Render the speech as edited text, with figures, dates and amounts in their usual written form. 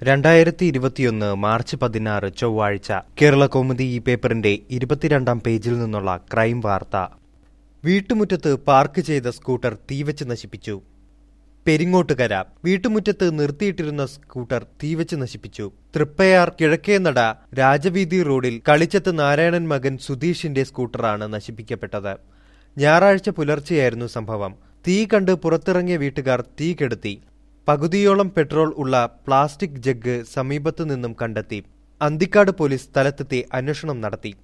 2021 March 16 ചൊവ്വാഴ്ച കേരള കൗമുദി ഈ പേപ്പറിന്റെ 22-ാം പേജിൽ നിന്നുള്ള ക്രൈം വാർത്ത. വീട്ടുമുറ്റത്ത് പാർക്ക് ചെയ്ത സ്കൂട്ടർ തീവച്ച് നശിപ്പിച്ചു. പെരിങ്ങോട്ടുകര വീട്ടുമുറ്റത്ത് നിർത്തിയിട്ടിരുന്ന സ്കൂട്ടർ തീവച്ച് നശിപ്പിച്ചു. തൃപ്പയാർ കിഴക്കേനട രാജവീതി റോഡിൽ കളിച്ചത്ത് നാരായണൻ മകൻ സുധീഷിന്റെ സ്കൂട്ടറാണ് നശിപ്പിക്കപ്പെട്ടത്. ഞായറാഴ്ച പുലർച്ചെയായിരുന്നു സംഭവം. തീ കണ്ട് പുറത്തിറങ്ങിയ വീട്ടുകാർ തീ കെടുത്തി. പകുതിയോളം പെട്രോൾ ഉള്ള പ്ലാസ്റ്റിക് ജഗ് സമീപത്തു നിന്നും കണ്ടെത്തി. അന്തിക്കാട് പോലീസ് സ്ഥലത്തെത്തി അന്വേഷണം നടത്തി.